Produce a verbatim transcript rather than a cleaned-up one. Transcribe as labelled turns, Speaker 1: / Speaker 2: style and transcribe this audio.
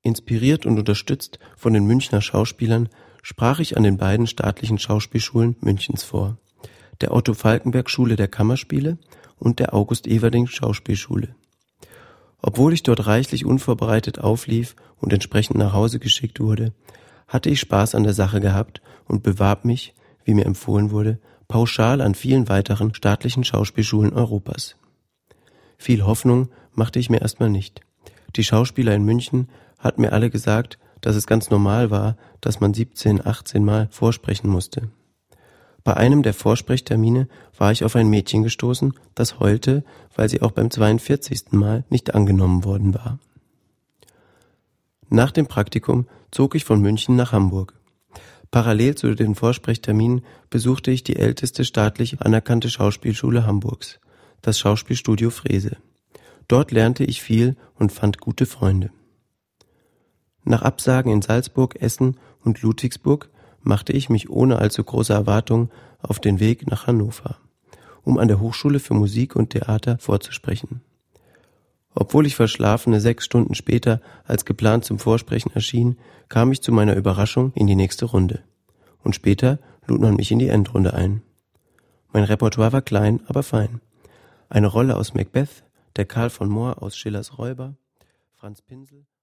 Speaker 1: Inspiriert und unterstützt von den Münchner Schauspielern sprach ich an den beiden staatlichen Schauspielschulen Münchens vor, der Otto-Falckenberg-Schule der Kammerspiele und der August-Everding-Schauspielschule. Obwohl ich dort reichlich unvorbereitet auflief und entsprechend nach Hause geschickt wurde, hatte ich Spaß an der Sache gehabt und bewarb mich, wie mir empfohlen wurde, pauschal an vielen weiteren staatlichen Schauspielschulen Europas. Viel Hoffnung machte ich mir erstmal nicht. Die Schauspieler in München hatten mir alle gesagt, dass es ganz normal war, dass man siebzehn, achtzehn Mal vorsprechen musste. Bei einem der Vorsprechtermine war ich auf ein Mädchen gestoßen, das heulte, weil sie auch beim zweiundvierzigsten Mal nicht angenommen worden war. Nach dem Praktikum zog ich von München nach Hamburg. Parallel zu den Vorsprechterminen besuchte ich die älteste staatlich anerkannte Schauspielschule Hamburgs, das Schauspielstudio Frese. Dort lernte ich viel und fand gute Freunde. Nach Absagen in Salzburg, Essen und Ludwigsburg machte ich mich ohne allzu große Erwartungen auf den Weg nach Hannover, um an der Hochschule für Musik und Theater vorzusprechen. Obwohl ich verschlafene sechs Stunden später als geplant zum Vorsprechen erschien, kam ich zu meiner Überraschung in die nächste Runde. Und später lud man mich in die Endrunde ein. Mein Repertoire war klein, aber fein. Eine Rolle aus Macbeth, der Karl von Moor aus Schillers Räuber, Franz Pinsel